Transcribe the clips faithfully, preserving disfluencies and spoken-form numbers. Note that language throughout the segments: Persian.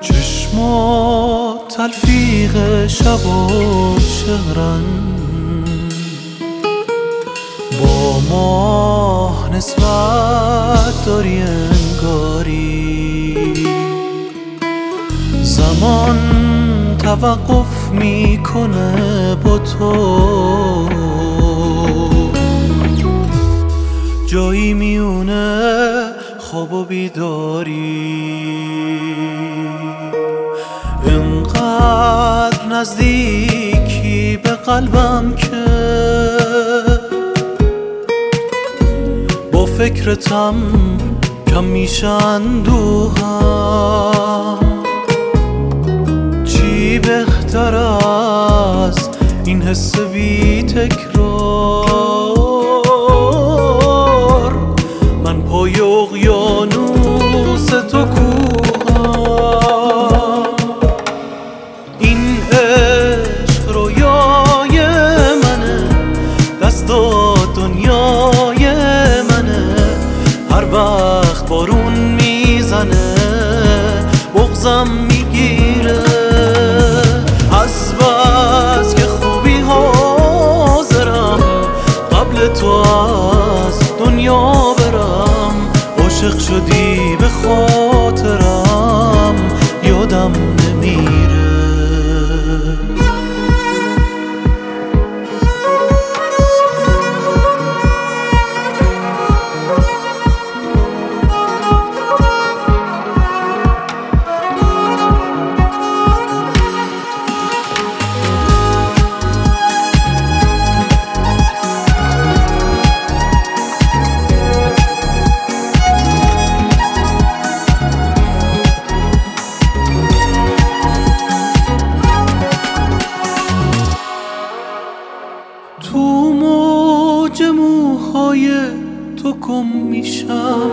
چشمات تلفیق شب و شهرن، با ماه نسبت داری انگاری. زمان توقف میکنه با تو، جایی میونه خواب و بیداری. اینقدر نزدیکی به قلبم که با فکرتم کم میشه اندوهم. چی بهتر از این حس بی تکرار؟ من پای اقیانوس تو کوهم. این عشق رویای منه، دستات دنیای منه. هر وقت بارون میزنه بغضم میگیره. از بس که خوبی حاضرم قبل تو از دنیا برم. عاشق شدی به خاطرم یادم نمیره. تو موج موهای تو گم میشم.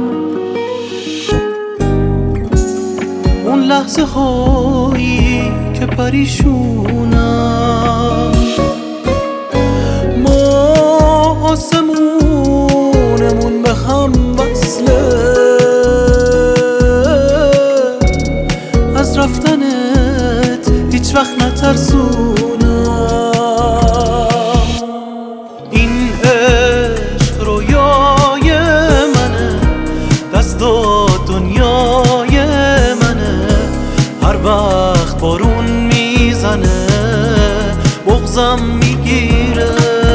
اون لحظه هایی که پریشونم، ما آسمونمون به هم وصله. از رفتنت هیچ وقت نترسونم. این عشق رویای منه، دستات دنیای منه. هر وقت بارون میزنه بغضم میگیره.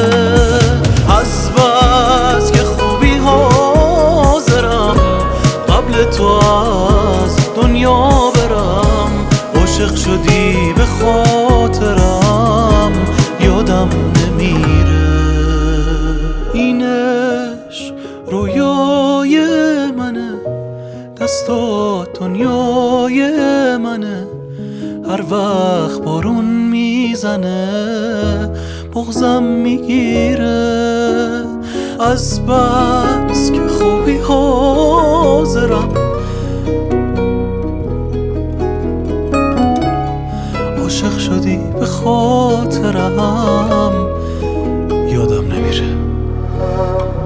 از بس که خوبی حاضرم قبل تو از دنیا برم. عاشق شدی به خاطرم یادم نمیره. این عشق رویای منه، دستات دنیای منه. هر وقت بارون میزنه بغضم میگیره. از بس که خوبی حاضرم عاشق شدی به خاطرم یادم نمیره.